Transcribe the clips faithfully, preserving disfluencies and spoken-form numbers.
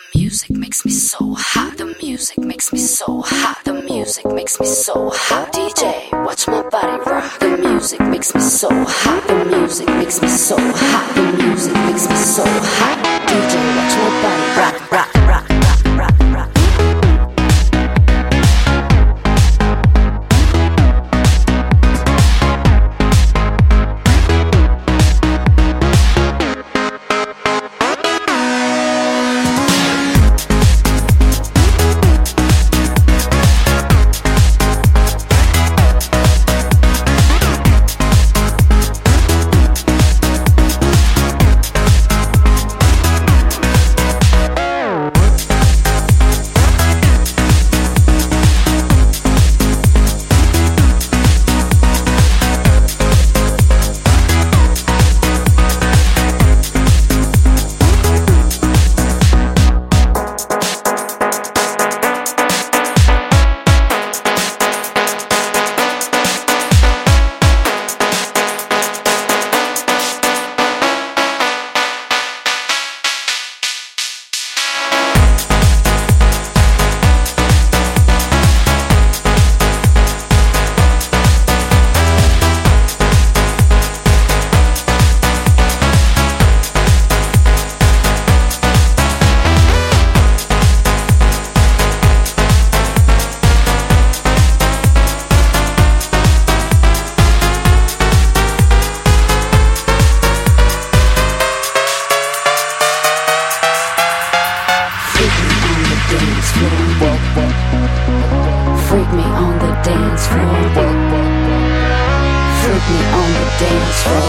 music makes me so hot. The music makes me so hot. The music makes me so hot. D J, watch my body rock. The music makes me so hot. The music makes me so hot. The music makes me so hot. D J, watch my body rock, rock, rock, rock, rock, rock. Freak me on the dance floor. Freak me on the dance floor.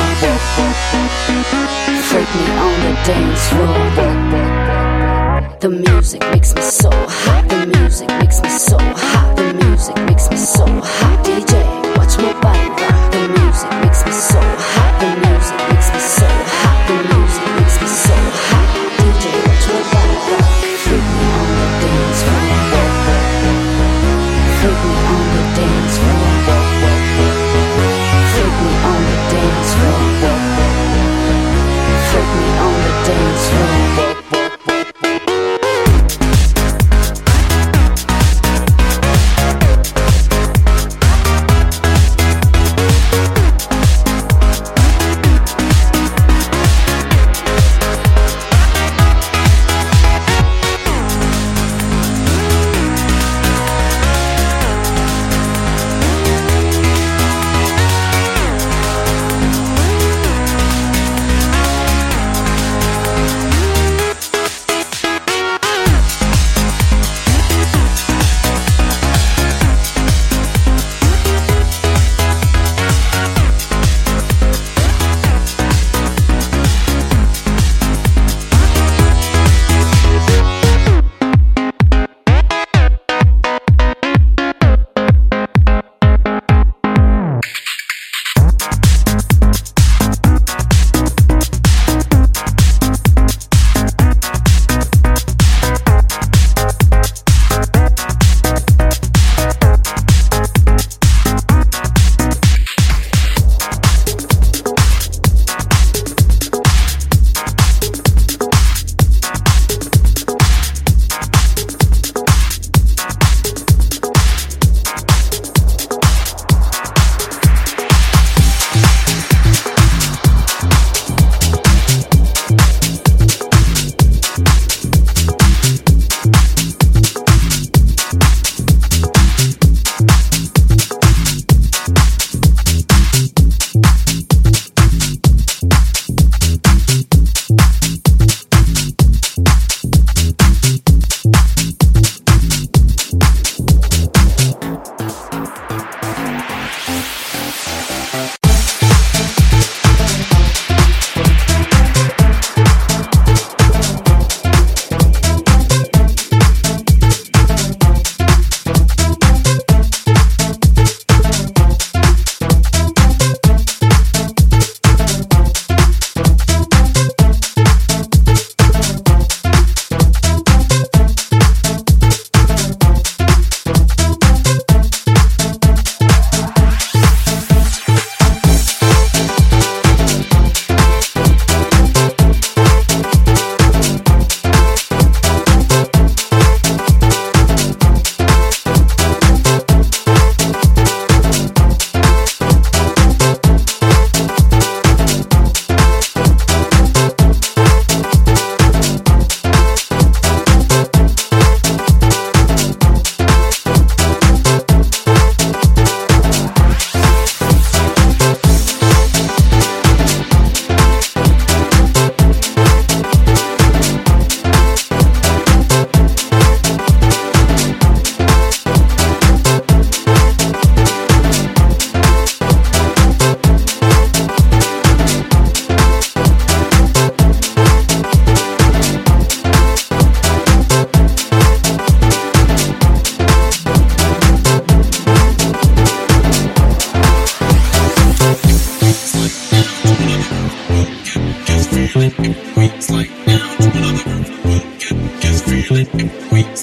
Freak me on the dance floor. The music makes me so hot. The music makes me so hot. The music makes me so hot. D J, watch my body rock. The music makes me so hot. The music makes me so hot. The music makes me so hot. D J, watch my body rock. Freak me on the dance floor. Freak me on the dance floor. Freak me on the dance floor. Freak me on the dance floor.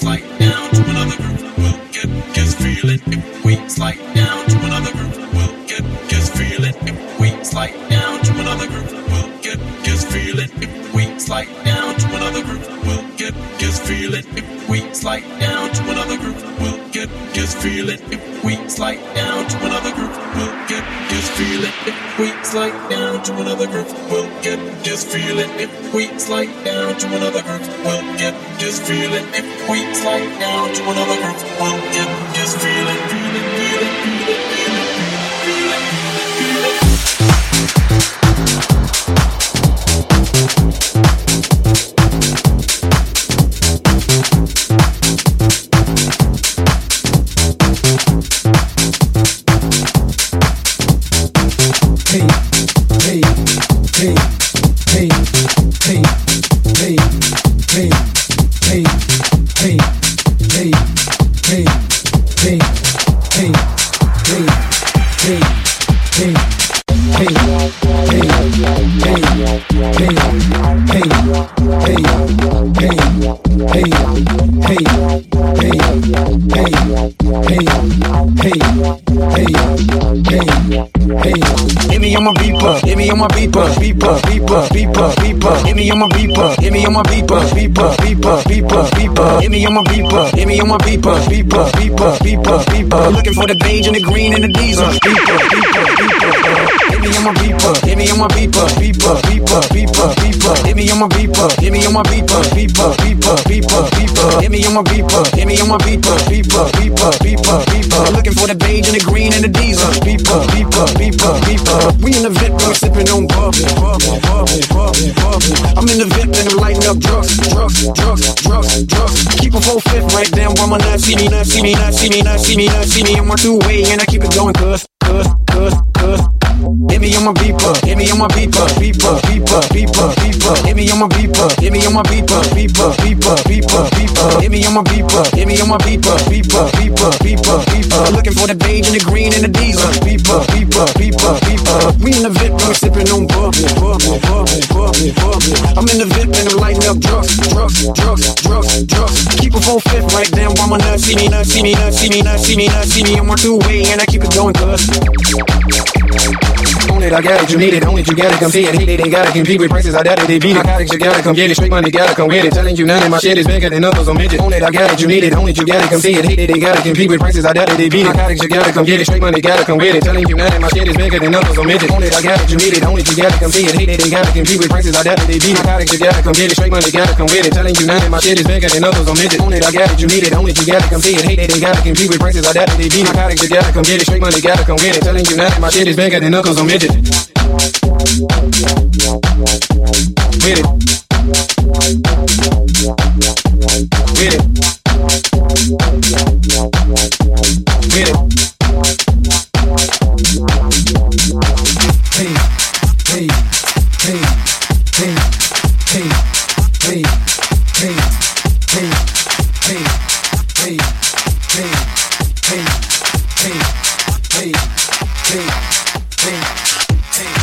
slide down to another groove, we'll get just feel it. If we slide down to another groove, we'll get just feel it. If we slide down to another groove, we'll get just feel it. If we slide down to another groove, we'll get just feel it. If we slide down to another groove, we'll get just feel it. If we slide down to another groove, we'll get just feel it. If we slide down to another groove, we'll get just feel it. If we slide down to another groove, we'll get just feel it. If we slide down to another groove, we'll get just feel it, feel it, feel it, feel it, feel it, feel it, feel it, feel it. On my beeper, hit me on my beeper, beeper, beeper, beeper, beeper. Hit me on my beeper, hit me on my beeper, beeper, beeper, beeper, beeper. Hit me on my beeper, hit me on my beeper, beeper, beeper, beeper, beeper. Looking for the beige and the green and the diesel. Beeper, beeper, beeper. Hit me on my beeper, hit me on my beeper, beeper, beeper, beeper, beeper. Hit me on my beeper, hit me on my beeper, beeper, beeper, beeper, beeper. Hit me on my beeper, hit me on my beeper, beeper, beeper, beeper, beeper. Looking for the beige and the green and the diesel. Beeper, beeper, beeper, beeper. We in the V I P and we sipping on bubble, bubble, bubble, bubble, bubble. I'm in the V I P and I'm lighting up drugs, drugs, drugs, drugs, drugs. Keep a full fifth right down while my knife see me, knife see me, knife see me, knife see me, knife see me on my two way and I keep it going, cuz, cuz, cuz, cuz. Hit me on my beeper, hit me on my beeper, beeper, beeper, beeper, beeper. Hit me on my beeper, hit me on my beeper, beeper, beeper, beeper, beeper. Hit me on my beeper, hit me on my beeper, beeper, beeper, beeper, beeper. Looking for the beige and the green and the diesel. Beeper, beeper, beeper, beeper. We in the V I P and we sipping on bubble, bubble, bubble, bubble, bubble. I'm in the V I P and I'm lighting up drugs, drugs, drugs, drugs, drugs. Keep a full fifth right down while my knife see me, knife see me, knife see me, knife see me, knife see me on my two way and I keep it going, cuz. Own it, I got it, you need it, own it, you got it, come see it, hate it, ain't gotta compete with prices, I doubt it, they beat it. Narcotics, you gotta come get it, straight money, gotta come get it. Telling you none of my shit is bigger than others on midget. Own it, I got it, you need it, own it, you got it, come see it, hate it, ain't gotta compete with prices, I doubt it, they beat it. Narcotics, you gotta come get it, straight money, gotta come get it. Telling you none of my shit is bigger than others on midget. Own it, I got it, you need it, own it, you got it, come see it, hate it, ain't gotta compete with prices, I doubt it, they beat it. Narcotics, you gotta come get it, straight money, gotta come with it. Telling you none of my shit is bigger than others on midget. Own it, I got it, you need it, own it, you got it, come see it, hate it, ain't gotta compete with prices, I doubt it, they beat it. Narcotics, you gotta come get it, straight money, gotta come with it. Telling you none of my shit is bigger than others on midget. With it. With it. With it. Hey, hey, hey, hey, hey, hey, hey, hey, hey, hey, hey, hey, hey, hey, hey, hey, hey.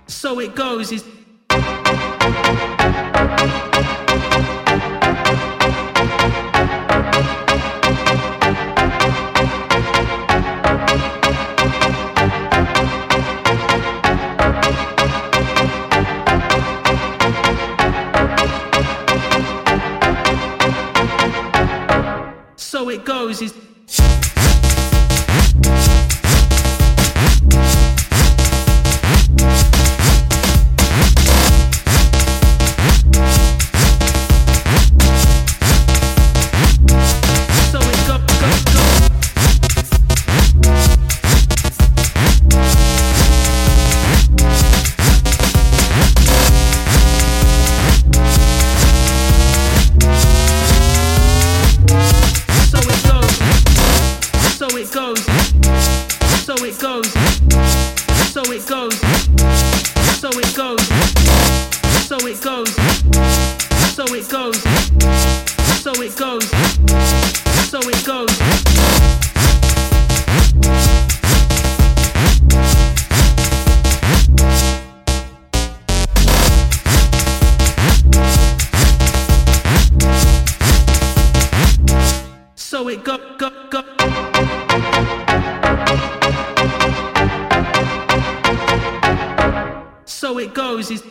So it goes is So it goes is So it go go go. So it goes is.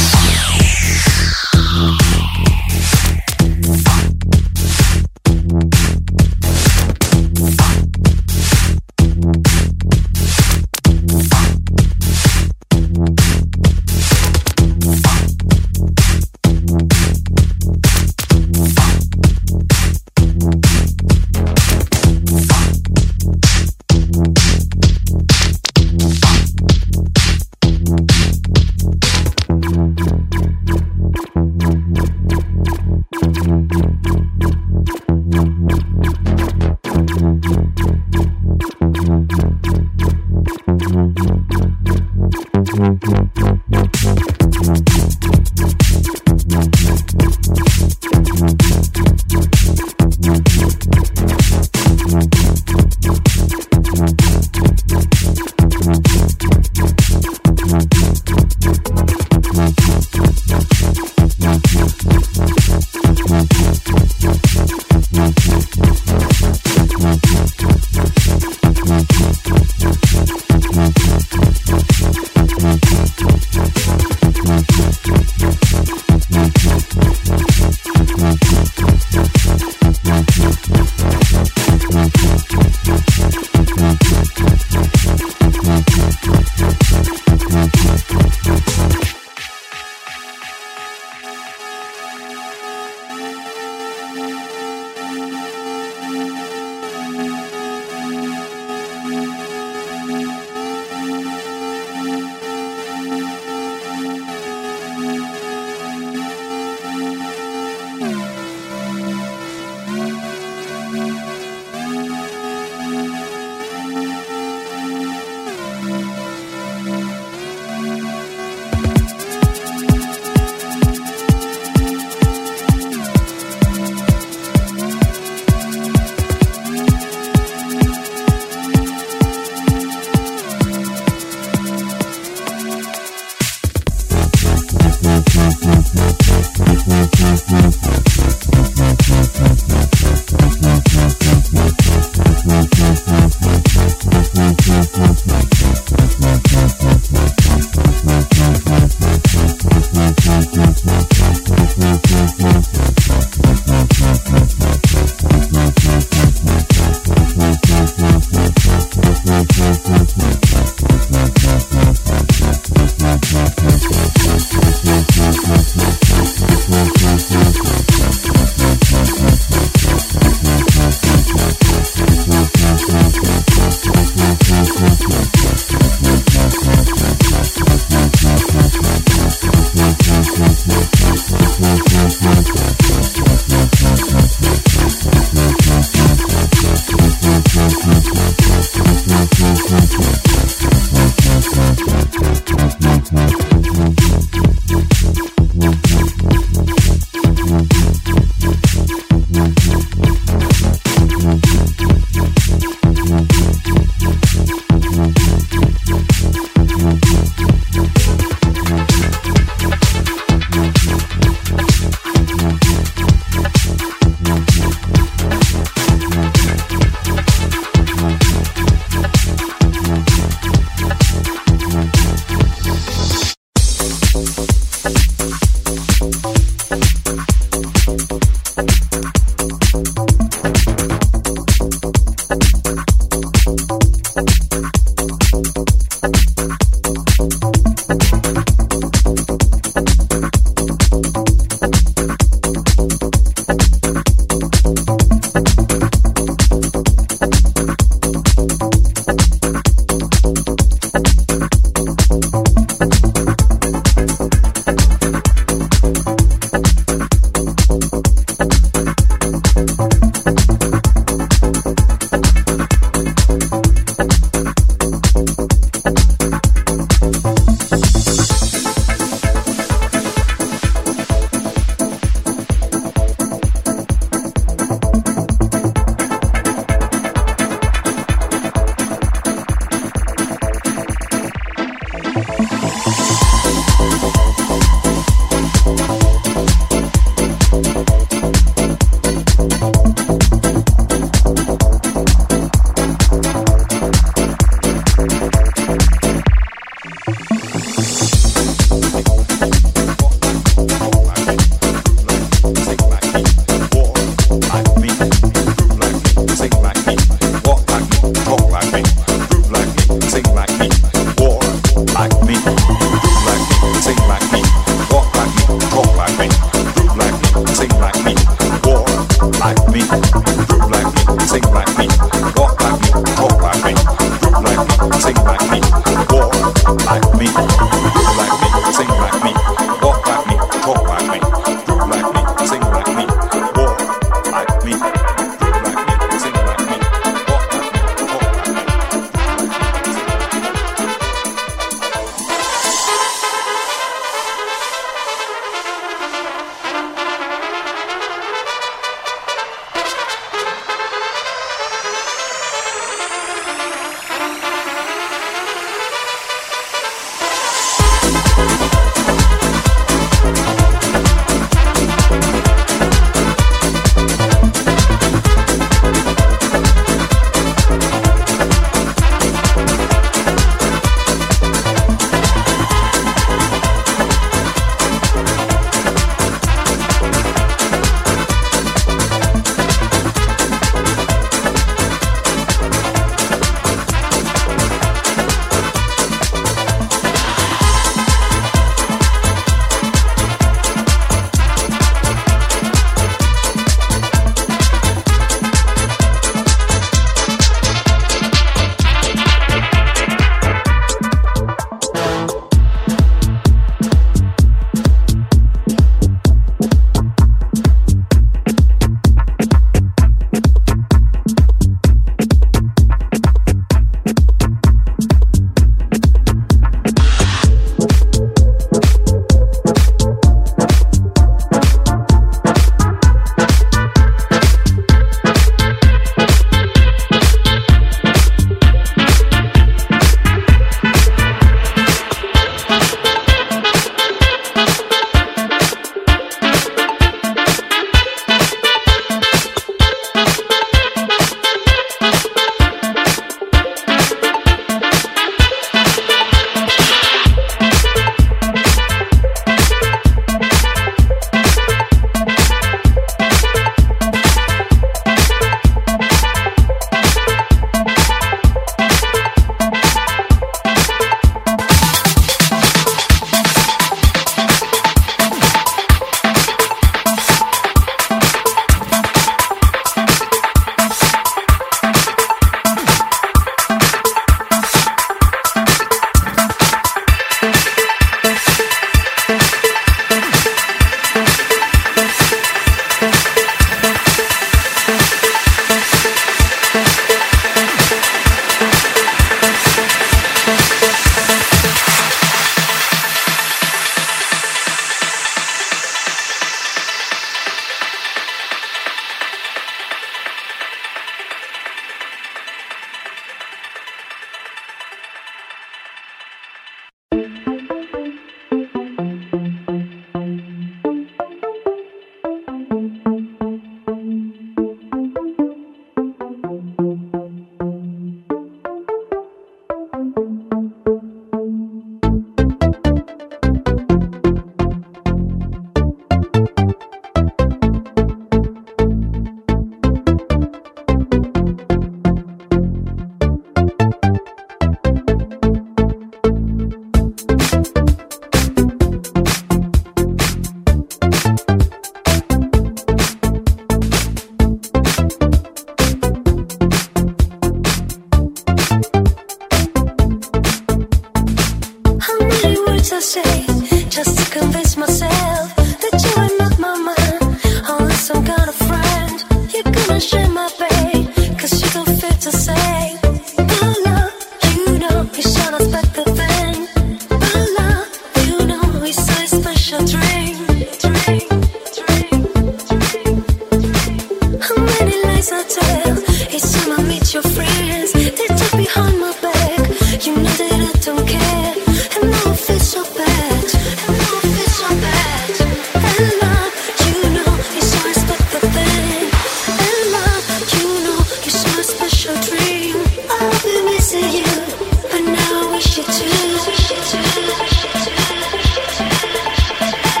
just to convince myself that you are not my man, only some kind of friend. You're gonna share my pain, cause you don't feel to say. But love, you know, it's an unexpected thing. But love, you know, it's a special dream. Dream, dream, dream. How many lies I tell? Each time I meet your friends, they talk behind my back. You know that I don't care, and now I feel so bad. And now I feel so bad. And love, you know, it's so unexpected thing. And love, you know, it's so a special dream. I've been missing you, but now I wish you too.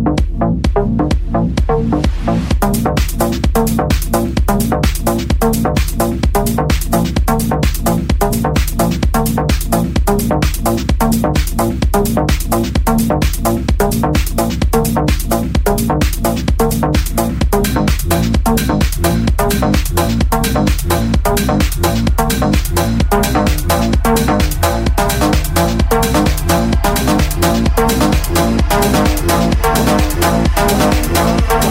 We'll be right back.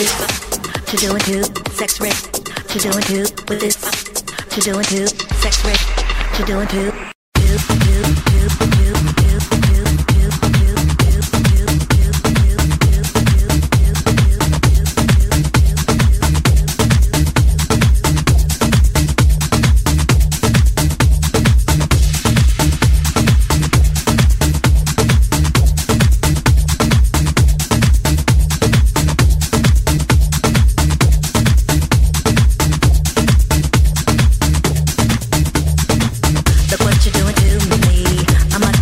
this? What you doing too? Sex rip. What you doing too? With this? What you doing too? Sex rip. What you doing too? Do, do, do, do, do, do, do, do, do, Look what you're doing to me. I'm a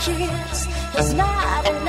years is not enough.